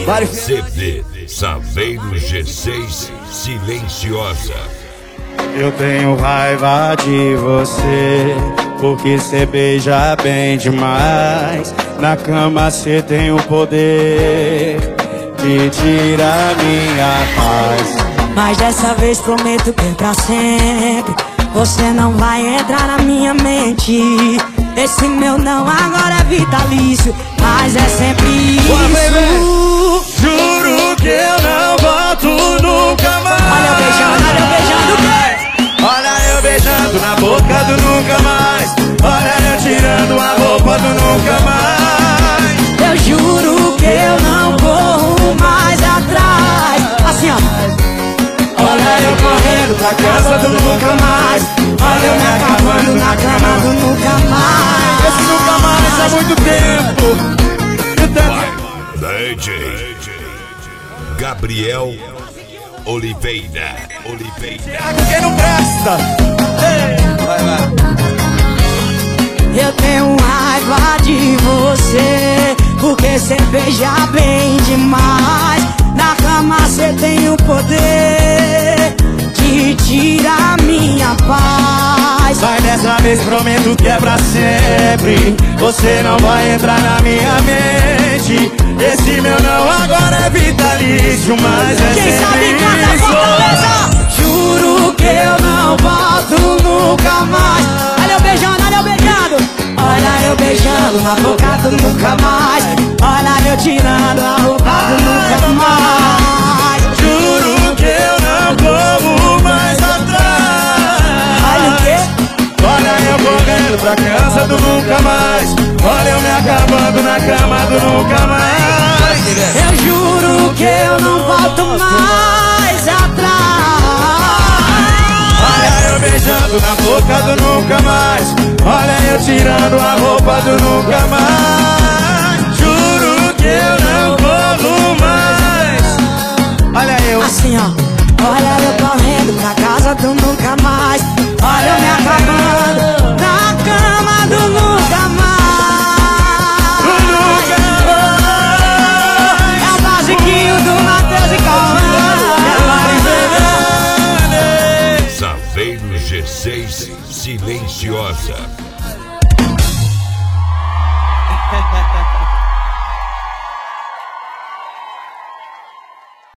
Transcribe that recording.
CD Saveiro G6 Silenciosa. Eu tenho raiva de você, porque cê beija bem demais. Na cama cê tem o poder de tirar minha paz. Mas dessa vez prometo que é pra sempre. Você não vai entrar na minha mente. Esse meu não agora é vitalício, mas é sempre isso. Juro que eu não volto nunca mais. Olha eu beijando o quê? Olha eu beijando na boca do nunca mais. Olha eu tirando a roupa do nunca mais. Eu juro que eu não corro mais atrás. Assim ó. Olha eu correndo pra casa do nunca mais. Olha eu me acabando na cama do nunca mais. Esse nunca mais há muito tempo. DJ Gabriel Oliveira. Quem não presta? Eu tenho raiva de você, porque cê beija bem demais. Na cama cê tem o poder de tirar minha paz. Mas dessa vez prometo que é pra sempre. Você não vai entrar na minha mente. Esse meu não agora é vitalício, mas é Quem sabe canta Fortaleza. Juro que eu não volto nunca mais. Olha eu beijando, olha eu beijando. Olha eu beijando na boca do nunca mais. Olha eu tirando a roupa do nunca mais. Juro que eu não como mais atrás. Olha o quê? Olha eu correndo pra casa do nunca mais. Olha eu me acabando na cama do nunca mais. Eu juro que eu não volto mais atrás. Olha eu beijando na boca do nunca mais. Olha eu tirando a roupa do nunca mais. Juro que eu não corro mais. Olha eu Assim ó. Olha eu correndo pra casa do nunca mais. Olha eu me acabando na cama do nunca mais. É o basiquinho do Matheus e Cauã. Saveiro G6 Silenciosa.